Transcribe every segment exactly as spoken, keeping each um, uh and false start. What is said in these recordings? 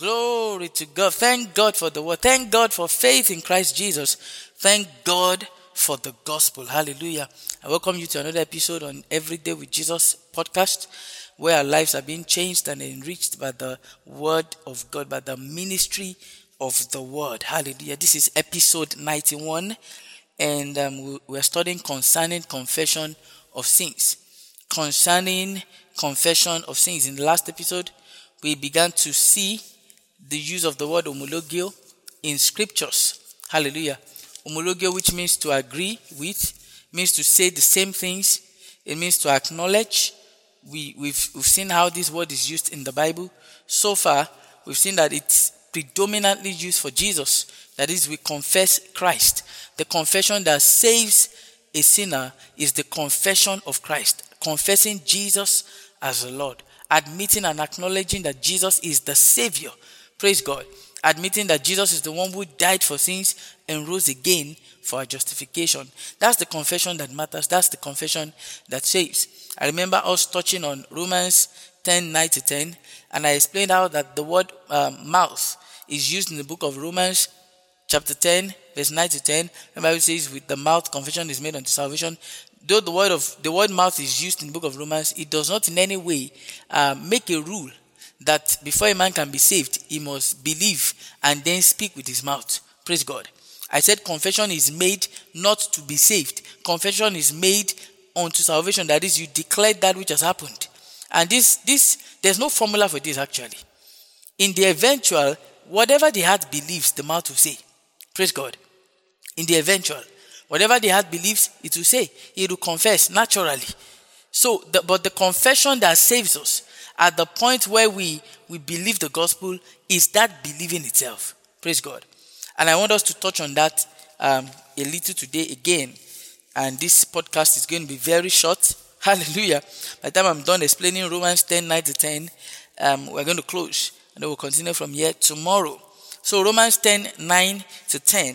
Glory to God. Thank God for the word. Thank God for faith in Christ Jesus. Thank God for the gospel. Hallelujah. I welcome you to another episode on Every Day with Jesus podcast, where our lives are being changed and enriched by the word of God, by the ministry of the word. Hallelujah. This is episode ninety-one, and um, we are studying concerning confession of sins. Concerning confession of sins. In the last episode, we began to see the use of the word homologio in scriptures. Hallelujah. Homologio, which means to agree with, means to say the same things. It means to acknowledge. We, we've, we've seen how this word is used in the Bible. So far, we've seen that it's predominantly used for Jesus. That is, we confess Christ. The confession that saves a sinner is the confession of Christ. Confessing Jesus as the Lord. Admitting and acknowledging that Jesus is the Savior. Praise God. Admitting that Jesus is the one who died for sins and rose again for our justification. That's the confession that matters. That's the confession that saves. I remember us touching on Romans ten, nine to ten, and I explained how that the word um, mouth is used in the book of Romans chapter ten, verse nine to ten. The Bible says, with the mouth confession is made unto salvation. Though the word of the word mouth is used in the book of Romans, it does not in any way uh, make a rule that before a man can be saved, he must believe and then speak with his mouth. Praise God. I said confession is made not to be saved. Confession is made unto salvation. That is, you declare that which has happened. And this, this, there's no formula for this actually. In the eventual, whatever the heart believes, the mouth will say. Praise God. In the eventual, whatever the heart believes, it will say. It will confess naturally. So, the, but the confession that saves us, at the point where we, we believe the gospel, is that believing itself. Praise God. And I want us to touch on that um, a little today again. And this podcast is going to be very short. Hallelujah. By the time I'm done explaining Romans ten, nine to ten, um, we're going to close. And then we'll continue from here tomorrow. So Romans ten, nine to ten.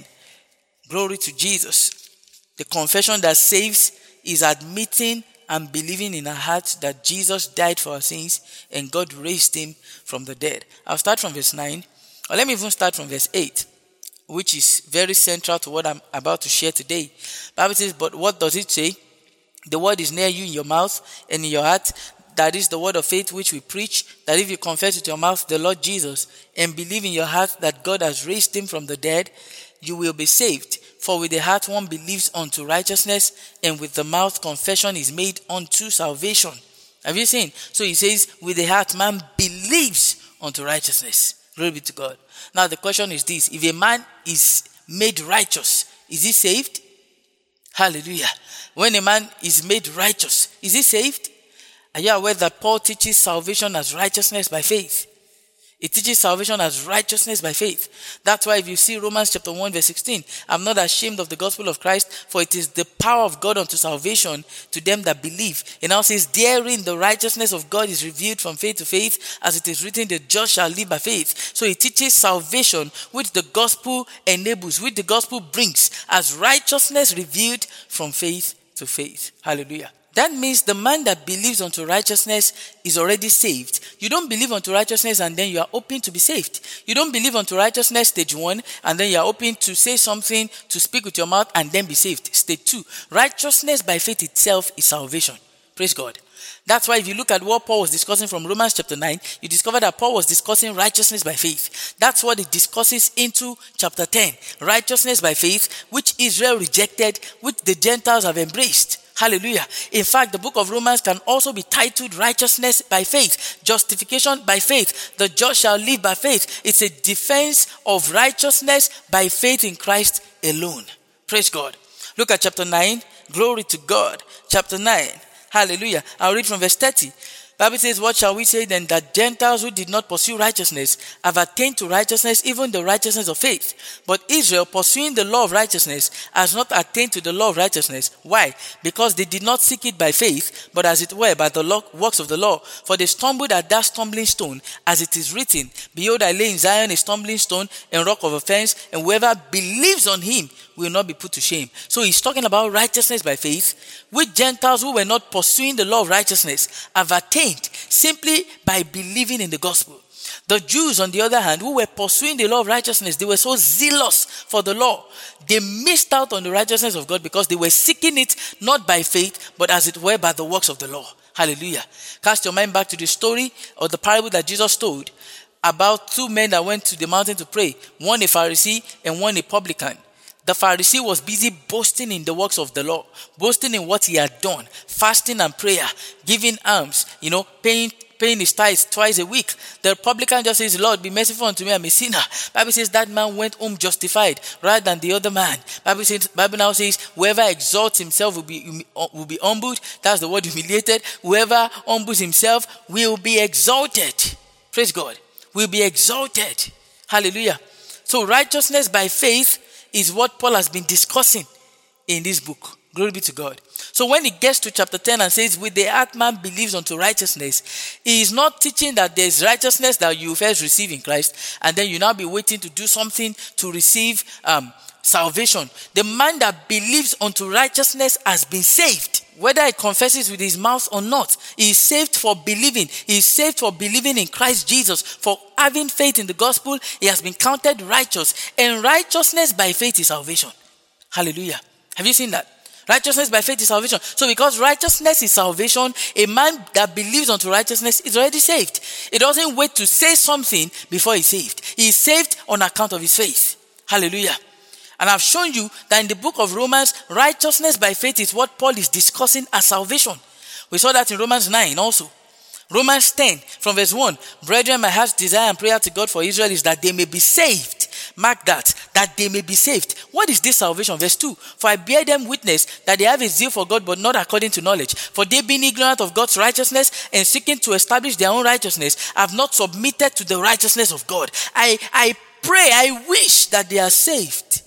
Glory to Jesus. The confession that saves is admitting and believing in our hearts that Jesus died for our sins and God raised him from the dead. I'll start from verse nine. Or let me even start from verse eight, which is very central to what I'm about to share today. Bible says, but what does it say? The word is near you in your mouth and in your heart. That is the word of faith which we preach, that if you confess with your mouth the Lord Jesus and believe in your heart that God has raised him from the dead, you will be saved. For with the heart one believes unto righteousness, and with the mouth confession is made unto salvation. Have you seen? So he says, with the heart man believes unto righteousness. Glory be to God. Now the question is this: if a man is made righteous, is he saved? Hallelujah. When a man is made righteous, is he saved? Are you aware that Paul teaches salvation as righteousness by faith? It teaches salvation as righteousness by faith. That's why if you see Romans chapter one verse sixteen, I'm not ashamed of the gospel of Christ, for it is the power of God unto salvation to them that believe. It now says, therein the righteousness of God is revealed from faith to faith, as it is written, the just shall live by faith. So it teaches salvation, which the gospel enables, which the gospel brings, as righteousness revealed from faith to faith. Hallelujah. That means the man that believes unto righteousness is already saved. You don't believe unto righteousness and then you are open to be saved. You don't believe unto righteousness, stage one, and then you are open to say something, to speak with your mouth, and then be saved. Stage two, righteousness by faith itself is salvation. Praise God. That's why if you look at what Paul was discussing from Romans chapter nine, you discover that Paul was discussing righteousness by faith. That's what he discusses into chapter ten. Righteousness by faith, which Israel rejected, which the Gentiles have embraced. Hallelujah. In fact, the book of Romans can also be titled righteousness by faith, justification by faith. The just shall live by faith. It's a defense of righteousness by faith in Christ alone. Praise God. Look at chapter nine. Glory to God. Chapter nine. Hallelujah. I'll read from verse thirty. Bible says, what shall we say then? That Gentiles who did not pursue righteousness have attained to righteousness, even the righteousness of faith. But Israel, pursuing the law of righteousness, has not attained to the law of righteousness. Why? Because they did not seek it by faith, but as it were by the law, works of the law. For they stumbled at that stumbling stone, as it is written, behold, I lay in Zion a stumbling stone and rock of offense, and whoever believes on him will not be put to shame. So he's talking about righteousness by faith, which Gentiles who were not pursuing the law of righteousness have attained simply by believing in the gospel. The Jews, on the other hand, who were pursuing the law of righteousness, they were so zealous for the law. They missed out on the righteousness of God because they were seeking it not by faith, but as it were by the works of the law. Hallelujah. Cast your mind back to the story or the parable that Jesus told about two men that went to the mountain to pray. One a Pharisee and one a publican. The Pharisee was busy boasting in the works of the law, boasting in what he had done, fasting and prayer, giving alms, you know, paying paying his tithes twice a week. The publican just says, Lord, be merciful unto me, I'm a sinner. Bible says that man went home justified rather than the other man. Bible says, Bible now says, whoever exalts himself will be, will be humbled. That's the word humiliated. Whoever humbles himself will be exalted. Praise God. Will be exalted. Hallelujah. So righteousness by faith is what Paul has been discussing in this book. Glory be to God. So when he gets to chapter ten and says, with the heart man believes unto righteousness, he is not teaching that there is righteousness that you first receive in Christ, and then you now be waiting to do something to receive um, salvation. The man that believes unto righteousness has been saved. Whether he confesses with his mouth or not, he is saved for believing. He is saved for believing in Christ Jesus. For having faith in the gospel, he has been counted righteous. And righteousness by faith is salvation. Hallelujah. Have you seen that? Righteousness by faith is salvation. So because righteousness is salvation, a man that believes unto righteousness is already saved. He doesn't wait to say something before he's saved. He is saved on account of his faith. Hallelujah. And I've shown you that in the book of Romans, righteousness by faith is what Paul is discussing as salvation. We saw that in Romans nine also. Romans ten from verse one. Brethren, my heart's desire and prayer to God for Israel is that they may be saved. Mark that, that they may be saved. What is this salvation? Verse two. For I bear them witness that they have a zeal for God, but not according to knowledge. For they being ignorant of God's righteousness and seeking to establish their own righteousness, have not submitted to the righteousness of God. I, I pray, I wish that they are saved.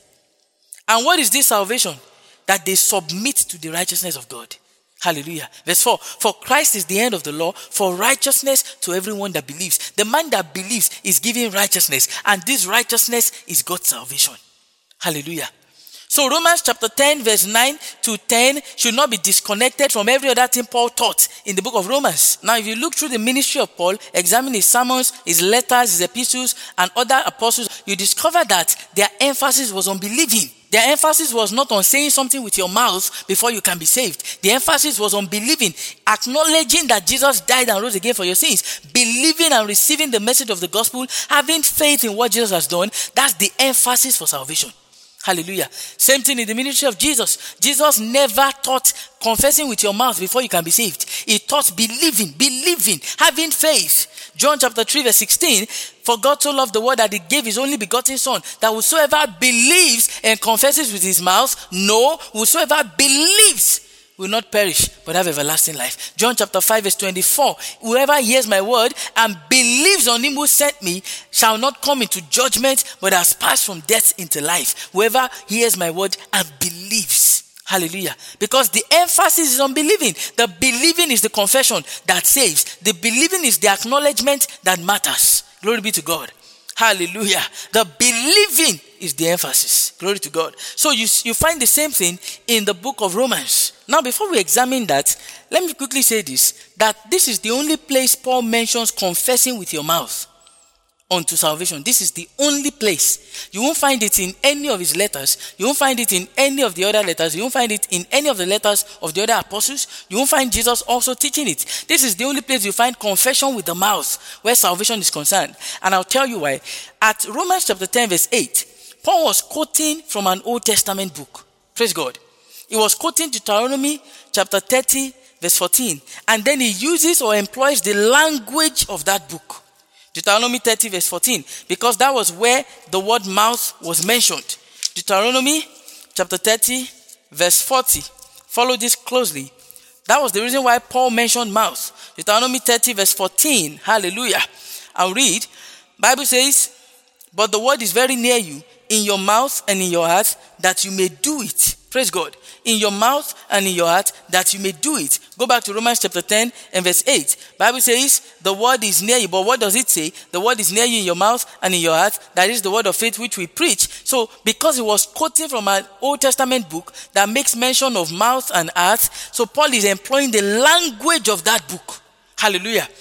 And what is this salvation? That they submit to the righteousness of God. Hallelujah. Verse four. For Christ is the end of the law for righteousness to everyone that believes. The man that believes is given righteousness, and this righteousness is God's salvation. Hallelujah. So Romans chapter ten verse nine to ten should not be disconnected from every other thing Paul taught in the book of Romans. Now if you look through the ministry of Paul, examine his sermons, his letters, his epistles, and other apostles, you discover that their emphasis was on believing. Their emphasis was not on saying something with your mouth before you can be saved. The emphasis was on believing, acknowledging that Jesus died and rose again for your sins, believing and receiving the message of the gospel, having faith in what Jesus has done. That's the emphasis for salvation. Hallelujah. Same thing in the ministry of Jesus. Jesus never taught confessing with your mouth before you can be saved. He taught believing, believing, having faith. John chapter three verse sixteen, for God so loved the world that he gave his only begotten son, that whosoever believes and confesses with his mouth, no, whosoever believes will not perish, but have everlasting life. John chapter five verse twenty-four, whoever hears my word and believes on him who sent me shall not come into judgment, but has passed from death into life. Whoever hears my word and believes. Hallelujah. Because the emphasis is on believing. The believing is the confession that saves. The believing is the acknowledgement that matters. Glory be to God. Hallelujah. The believing is the emphasis. Glory to God. So you, you find the same thing in the book of Romans. Now, before we examine that, let me quickly say this, that this is the only place Paul mentions confessing with your mouth unto salvation. This is the only place. You won't find it in any of his letters. You won't find it in any of the other letters. You won't find it in any of the letters of the other apostles. You won't find Jesus also teaching it. This is the only place you find confession with the mouth where salvation is concerned. And I'll tell you why. At Romans chapter ten verse eight, Paul was quoting from an Old Testament book. Praise God. He was quoting Deuteronomy chapter thirty verse fourteen. And then he uses or employs the language of that book. Deuteronomy thirty verse fourteen, because that was where the word mouth was mentioned. Deuteronomy chapter thirty verse forty. Follow this closely. That was the reason why Paul mentioned mouth. Deuteronomy thirty verse fourteen. Hallelujah. I'll read. Bible says, but the word is very near you, in your mouth and in your heart, that you may do it. Praise God. In your mouth and in your heart, that you may do it. Go back to Romans chapter ten and verse eight. Bible says the word is near you. But what does it say? The word is near you in your mouth and in your heart. That is the word of faith which we preach. So because he was quoting from an Old Testament book that makes mention of mouth and heart, so Paul is employing the language of that book. Hallelujah.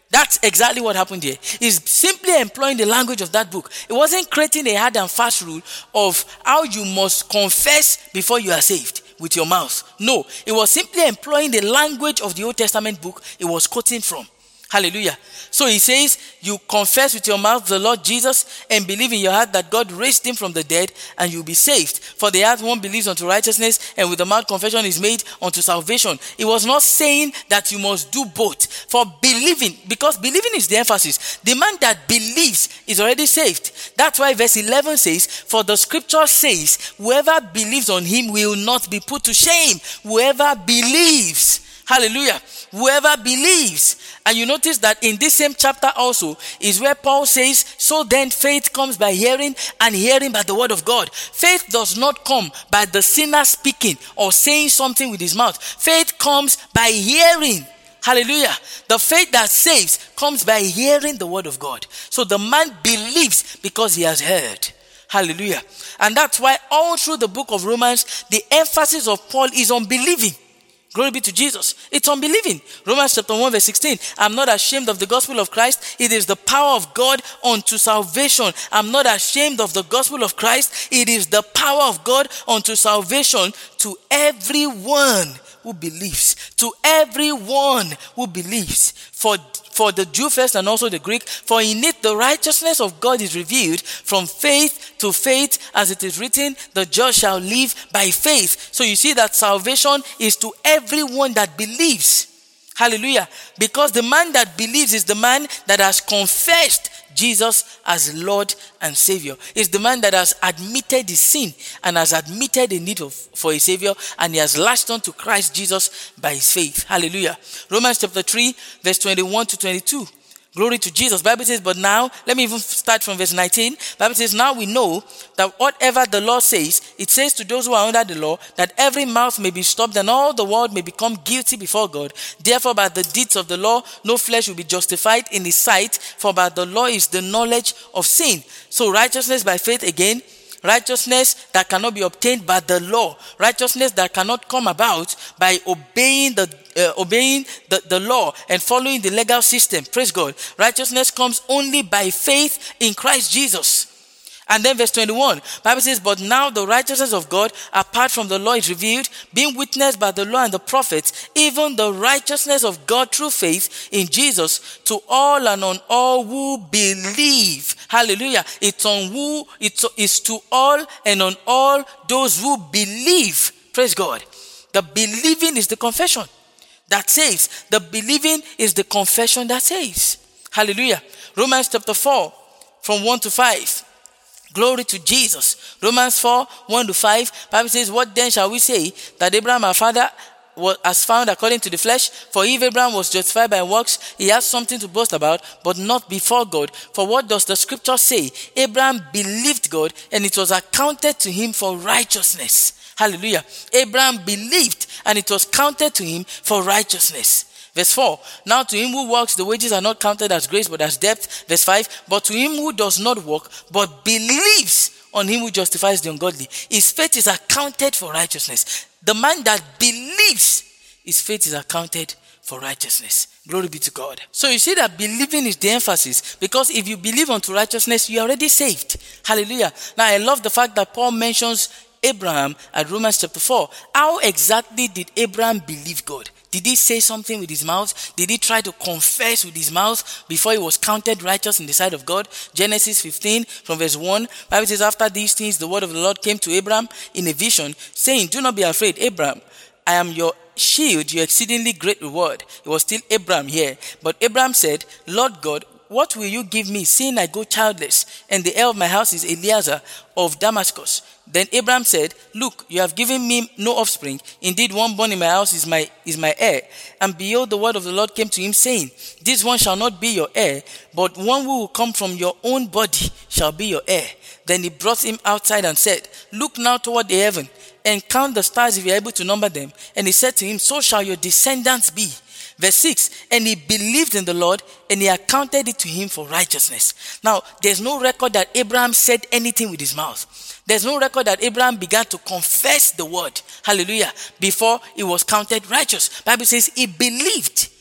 That's exactly what happened here. He's simply employing the language of that book. It wasn't creating a hard and fast rule of how you must confess before you are saved with your mouth. No, it was simply employing the language of the Old Testament book it was quoting from. Hallelujah. So he says, you confess with your mouth the Lord Jesus and believe in your heart that God raised him from the dead and you'll be saved. For the heart one believes unto righteousness and with the mouth confession is made unto salvation. It was not saying that you must do both. For believing, because believing is the emphasis. The man that believes is already saved. That's why verse eleven says, for the scripture says, whoever believes on him will not be put to shame. Whoever believes. Hallelujah. Whoever believes. And you notice that in this same chapter also is where Paul says, so then faith comes by hearing and hearing by the word of God. Faith does not come by the sinner speaking or saying something with his mouth. Faith comes by hearing. Hallelujah. The faith that saves comes by hearing the word of God. So the man believes because he has heard. Hallelujah. And that's why all through the book of Romans, the emphasis of Paul is on believing. Glory be to Jesus. It's unbelieving. Romans chapter one verse sixteen. I'm not ashamed of the gospel of Christ. It is the power of God unto salvation. I'm not ashamed of the gospel of Christ. It is the power of God unto salvation to everyone who believes. To everyone who believes. For For the Jew first and also the Greek, for in it the righteousness of God is revealed from faith to faith, as it is written, the just shall live by faith. So you see that salvation is to everyone that believes. Hallelujah. Because the man that believes is the man that has confessed Jesus as Lord and Savior. Is the man that has admitted his sin and has admitted the need of, for a Savior, and he has latched on to Christ Jesus by his faith. Hallelujah. Romans chapter three, verse twenty-one to twenty-two. Glory to Jesus. Bible says, but now, let me even start from verse nineteen. Bible says, now we know that whatever the law says, it says to those who are under the law, that every mouth may be stopped and all the world may become guilty before God. Therefore, by the deeds of the law, no flesh will be justified in his sight, for by the law is the knowledge of sin. So righteousness by faith again, righteousness that cannot be obtained by the law, righteousness that cannot come about by obeying the uh, obeying the, the law and following the legal system. Praise God. Righteousness comes only by faith in Christ Jesus. And then verse twenty-one, Bible says, but now the righteousness of God apart from the law is revealed, being witnessed by the law and the prophets, even the righteousness of God through faith in Jesus to all and on all who believe. Hallelujah. It's on who, it's, it's to all and on all those who believe. Praise God. The believing is the confession that saves. The believing is the confession that saves. Hallelujah. Romans chapter four, from one to five. Glory to Jesus. Romans four, one to five. Bible says, what then shall we say that Abraham our father was as found according to the flesh? For if Abraham was justified by works, he has something to boast about, but not before God. For what does the scripture say? Abraham believed God, and it was accounted to him for righteousness. Hallelujah. Abraham believed, and it was counted to him for righteousness. Verse four, now to him who works, the wages are not counted as grace, but as debt. Verse five, but to him who does not work, but believes on him who justifies the ungodly, his faith is accounted for righteousness. The man that believes, his faith is accounted for righteousness. Glory be to God. So you see that believing is the emphasis, because if you believe unto righteousness, you are already saved. Hallelujah. Now I love the fact that Paul mentions Abraham at Romans chapter four. How exactly did Abraham believe God? Did he say something with his mouth? Did he try to confess with his mouth before he was counted righteous in the sight of God? Genesis fifteen from verse one. Bible says, after these things, the word of the Lord came to Abraham in a vision, saying, do not be afraid, Abraham. I am your shield, your exceedingly great reward. It was still Abraham here. But Abraham said, Lord God, what will you give me, seeing I go childless, and the heir of my house is Eliezer of Damascus? Then Abraham said, look, you have given me no offspring. Indeed, one born in my house is my is my heir. And behold, the word of the Lord came to him, saying, this one shall not be your heir, but one who will come from your own body shall be your heir. Then he brought him outside and said, look now toward the heaven, and count the stars if you are able to number them. And he said to him, so shall your descendants be. Verse six, and he believed in the Lord, and he accounted it to him for righteousness. Now, there's no record that Abraham said anything with his mouth. There's no record that Abraham began to confess the word, hallelujah, before he was counted righteous. Bible says he believed,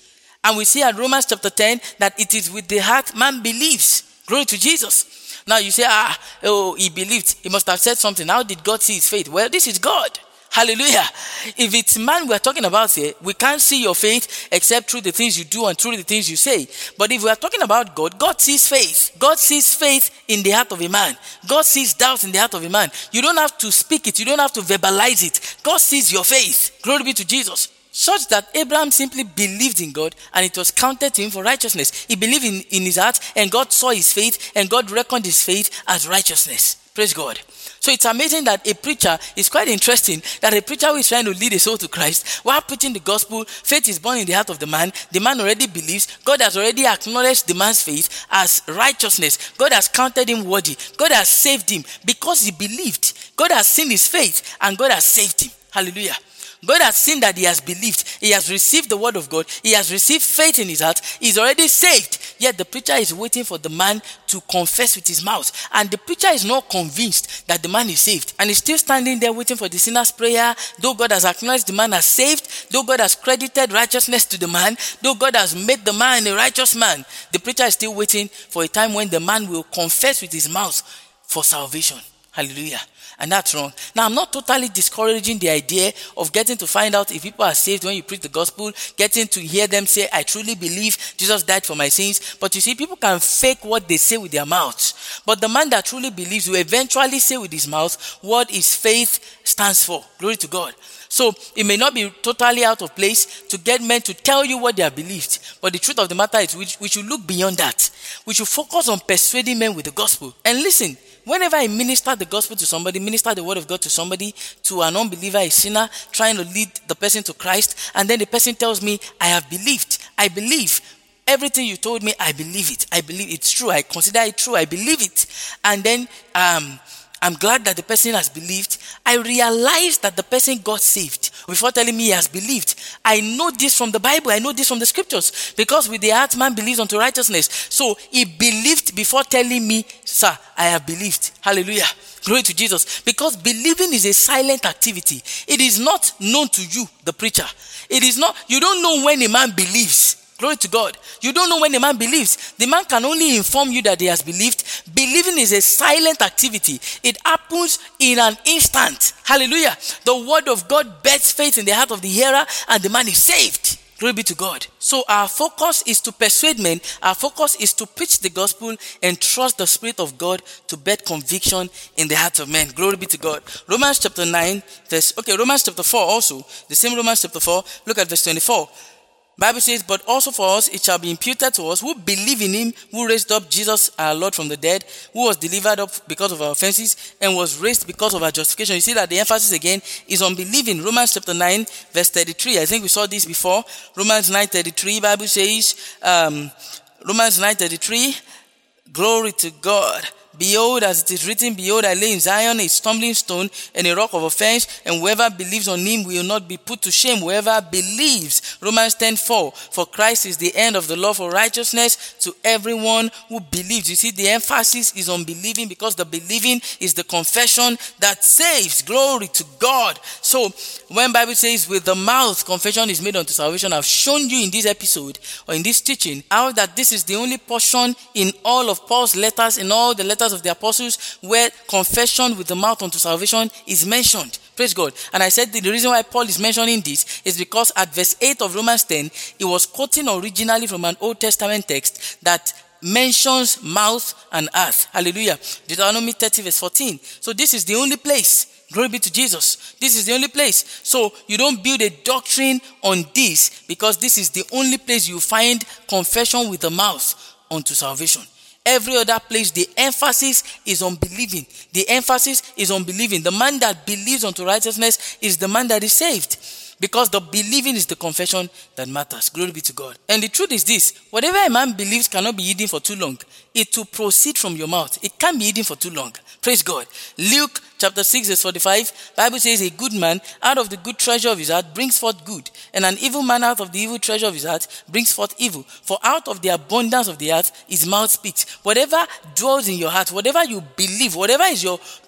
And we see at Romans chapter ten that it is with the heart man believes. Glory to Jesus. Now you say, ah, oh, he believed. He must have said something. How did God see his faith? Well, this is God. Hallelujah. If it's man we're talking about here, we can't see your faith except through the things you do and through the things you say. But if we are talking about God, God sees faith. God sees faith in the heart of a man. God sees doubts in the heart of a man. You don't have to speak it. You don't have to verbalize it. God sees your faith. Glory be to Jesus. Such that Abraham simply believed in God and it was counted to him for righteousness. He believed in, in his heart and God saw his faith and God reckoned his faith as righteousness. Praise God. So it's amazing that a preacher, is quite interesting that a preacher who is trying to lead a soul to Christ, while preaching the gospel, faith is born in the heart of the man. The man already believes. God has already acknowledged the man's faith as righteousness. God has counted him worthy. God has saved him because he believed. God has seen his faith and God has saved him. Hallelujah. God has seen that he has believed. He has received the word of God. He has received faith in his heart. He's already saved. Yet the preacher is waiting for the man to confess with his mouth. And the preacher is not convinced that the man is saved. And he's still standing there waiting for the sinner's prayer. Though God has acknowledged the man as saved. Though God has credited righteousness to the man. Though God has made the man a righteous man. The preacher is still waiting for a time when the man will confess with his mouth for salvation. Hallelujah. And that's wrong. Now, I'm not totally discouraging the idea of getting to find out if people are saved when you preach the gospel, getting to hear them say, I truly believe Jesus died for my sins. But you see, people can fake what they say with their mouths. But the man that truly believes will eventually say with his mouth what his faith stands for. Glory to God. So it may not be totally out of place to get men to tell you what they have believed. But the truth of the matter is we, we should look beyond that. We should focus on persuading men with the gospel. And listen, whenever I minister the gospel to somebody, minister the word of God to somebody, to an unbeliever, a sinner, trying to lead the person to Christ, and then the person tells me, I have believed, I believe. Everything you told me, I believe it. I believe it's true. I consider it true. I believe it. And then um, I'm glad that the person has believed. I realize that the person got saved before telling me he has believed. I know this from the Bible. I know this from the scriptures. Because with the heart man believes unto righteousness. So he believed before telling me, sir, I have believed. Hallelujah. Glory to Jesus. Because believing is a silent activity. It is not known to you, the preacher. It is not, you don't know when a man believes. Glory to God. You don't know when a man believes. The man can only inform you that he has believed. Believing is a silent activity. It happens in an instant. Hallelujah. The word of God bets faith in the heart of the hearer and the man is saved. Glory be to God. So our focus is to persuade men. Our focus is to preach the gospel and trust the Spirit of God to bet conviction in the hearts of men. Glory be to God. Romans chapter nine, verse, okay, Romans chapter four also. The same Romans chapter four. Look at verse twenty-four. Bible says, but also for us it shall be imputed to us who believe in him who raised up Jesus our Lord from the dead, who was delivered up because of our offenses and was raised because of our justification. You see that the emphasis again is on believing. Romans chapter nine, verse thirty-three. I think we saw this before. Romans nine thirty-three. Bible says, um, Romans nine thirty-three. Glory to God. Behold, as it is written, behold, I lay in Zion a stumbling stone and a rock of offense, and whoever believes on him will not be put to shame. Whoever believes. Romans ten four. For Christ is the end of the law for righteousness to everyone who believes. You see, the emphasis is on believing because the believing is the confession that saves. Glory to God. So, when Bible says with the mouth confession is made unto salvation, I've shown you in this episode or in this teaching how that this is the only portion in all of Paul's letters, in all the letters of the apostles, where confession with the mouth unto salvation is mentioned. Praise God. And I said the reason why Paul is mentioning this is because at verse eight of Romans ten, he was quoting originally from an Old Testament text that mentions mouth and earth. Hallelujah. Deuteronomy thirty verse fourteen. So this is the only place. Glory be to Jesus. This is the only place. So you don't build a doctrine on this because this is the only place you find confession with the mouth unto salvation. Every other place, the emphasis is on believing. The emphasis is on believing. The man that believes unto righteousness is the man that is saved. Because the believing is the confession that matters. Glory be to God. And the truth is this. Whatever a man believes cannot be hidden for too long. It will proceed from your mouth. It can't be hidden for too long. Praise God. Luke chapter six verse forty-five. Bible says a good man out of the good treasure of his heart brings forth good. And an evil man out of the evil treasure of his heart brings forth evil. For out of the abundance of the heart his mouth speaks. Whatever dwells in your heart, whatever you believe, whatever is your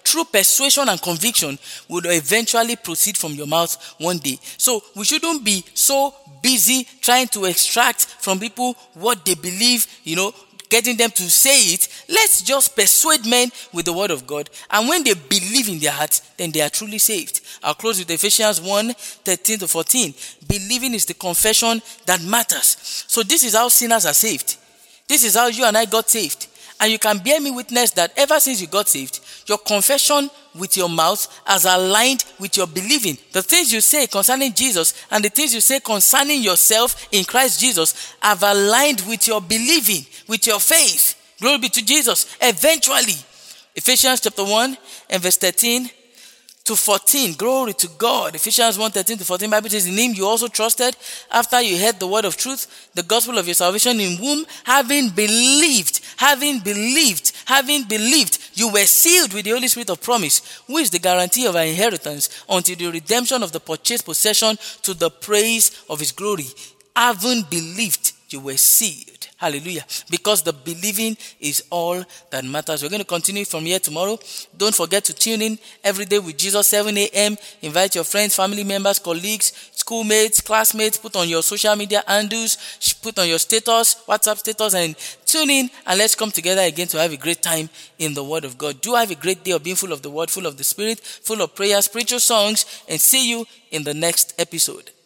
true persuasion and conviction will eventually proceed from your mouth one day. So we shouldn't be so busy trying to extract from people what they believe, you know, getting them to say it. Let's just persuade men with the word of God. And when they believe in their hearts, then they are truly saved. I'll close with Ephesians one, thirteen to fourteen. Believing is the confession that matters. So this is how sinners are saved. This is how you and I got saved. And you can bear me witness that ever since you got saved, your confession with your mouth has aligned with your believing. The things you say concerning Jesus and the things you say concerning yourself in Christ Jesus have aligned with your believing, with your faith. Glory be to Jesus. Eventually, Ephesians chapter one and verse thirteen to fourteen. Glory to God. Ephesians one, thirteen to fourteen. Bible says, in him you also trusted after you heard the word of truth, the gospel of your salvation, in whom having believed, having believed, having believed, you were sealed with the Holy Spirit of promise, who is the guarantee of our inheritance until the redemption of the purchased possession to the praise of his glory. Having believed, you were sealed. Hallelujah. Because the believing is all that matters. We're going to continue from here tomorrow. Don't forget to tune in every day with Jesus, seven a.m. Invite your friends, family members, colleagues, schoolmates, classmates. Put on your social media handles, put on your status, WhatsApp status, and tune in, and let's come together again to have a great time in the Word of God. Do have a great day of being full of the Word, full of the Spirit, full of prayer, spiritual songs, and see you in the next episode.